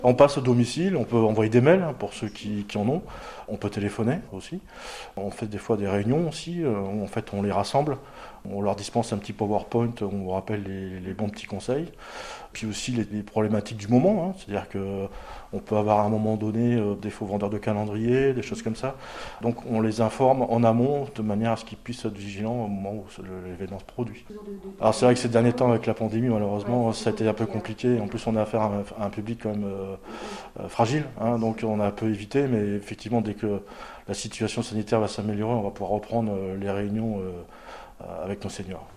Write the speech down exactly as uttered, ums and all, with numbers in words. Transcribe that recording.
On passe au domicile, on peut envoyer des mails hein, pour ceux qui, qui en ont. On peut téléphoner aussi. On fait des fois des réunions aussi. euh, où, en fait, on les rassemble. On leur dispense un petit PowerPoint où on rappelle les, les bons petits conseils. Puis aussi les, les problématiques du moment. hein. C'est-à-dire que on peut avoir à un moment donné euh, des faux vendeurs de calendrier, des choses comme ça. Donc on les informe en amont de manière à ce qu'ils puissent être vigilants au moment où ce- le- l'événement se produit. Alors c'est vrai que ces derniers temps avec la pandémie, malheureusement, ça a été un peu compliqué. En plus, on a affaire à un, à un public quand même euh, euh, fragile, hein, donc on a un peu évité. Mais effectivement, dès que la situation sanitaire va s'améliorer, on va pouvoir reprendre euh, les réunions euh, avec nos seniors.